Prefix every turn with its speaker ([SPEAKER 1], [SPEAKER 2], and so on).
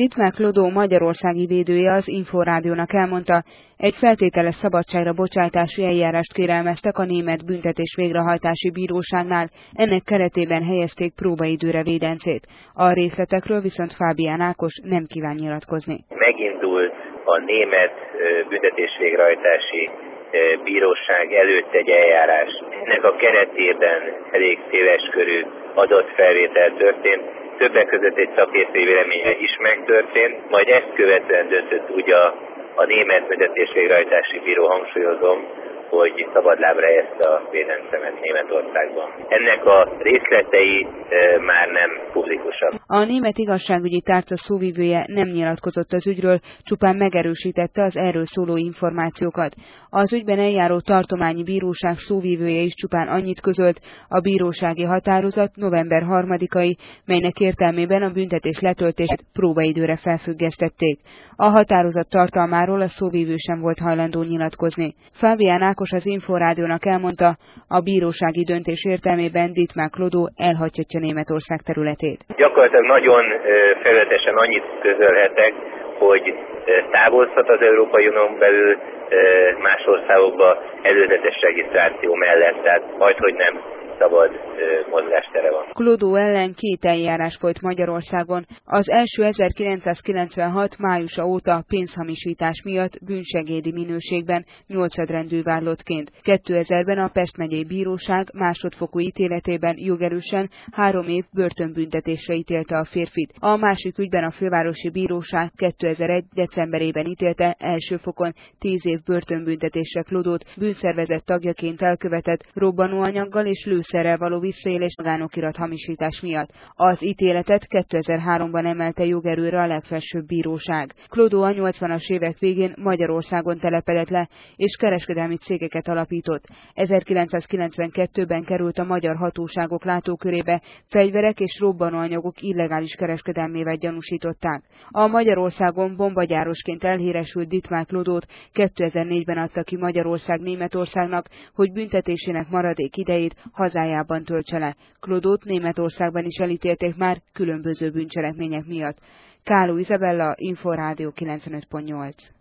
[SPEAKER 1] Dittmar Clodó magyarországi védője az Inforádiónak elmondta, egy feltételes szabadságra bocsátási eljárást kérelmeztek a német büntetés végrehajtási bíróságnál, ennek keretében helyezték próbaidőre védencét. A részletekről viszont Fábián Ákos nem kíván nyilatkozni.
[SPEAKER 2] Megindult a német büntetés végrehajtási bíróság előtt egy eljárás. Ennek a keretében elég széleskörű adatfelvétel történt, többek között egy szakértői véleménye is megtörtént, majd ezt követően döntött úgy a német büntetés végrehajtási bíró, hangsúlyozom, hogy szabadlábra helyezte a védencemet Németországban. Ennek a részletei már nem publikusak.
[SPEAKER 1] A német igazságügyi tárca szóvivője nem nyilatkozott az ügyről, csupán megerősítette az erről szóló információkat. Az ügyben eljáró tartományi bíróság szóvivője is csupán annyit közölt, a bírósági határozat november 3-ai, melynek értelmében a büntetés letöltését próbaidőre felfüggesztették. A határozat tartalmáról a szóvivő sem volt hajlandó nyilatkozni. Fábián Ákos az Inforádiónak elmondta, a bírósági döntés értelmében Dittmar Clodó elhagyhatja Németország területét.
[SPEAKER 2] Gyakorlatilag nagyon felületesen annyit közölhetek, hogy távozhat az Európai Unión belül más országokba előzetes regisztráció mellett, tehát majdhogy nem szabad mozgástere van.
[SPEAKER 1] Clodó ellen 2 eljárás folyt Magyarországon. Az első 1996. májusa óta pénzhamisítás miatt bűnsegédi minőségben 8. vállalatként. 2000-ben a Pest megyei bíróság másodfokú ítéletében jogerősen 3 év börtönbüntetésre ítélte a férfit. A másik ügyben a fővárosi bíróság 2001. decemberében ítélte első fokon 10 év börtönbüntetésre Clodót bűnszervezet tagjaként elkövetett robbanóanyaggal és lőszerrel való visszaélés magánokirat hamisítás miatt. Az ítéletet 2003-ban emelte jogerőre a legfelsőbb bíróság. Clodó a 80-as évek végén Magyarországon telepedett le, és kereskedelmi cégeket alapított. 1992-ben került a magyar hatóságok látókörébe, fegyverek és robbanóanyagok illegális kereskedelmével gyanúsították. A Magyarországon bombagyárosként elhíresült Dittmar Clodót 2004-ben adta ki Magyarország Németországnak, hogy büntetésének maradék idejét hazájában töltse le. Clodót Németországban is elítélték már különböző bűncselekmények miatt. Káló Izabella, Inforádió 95.8.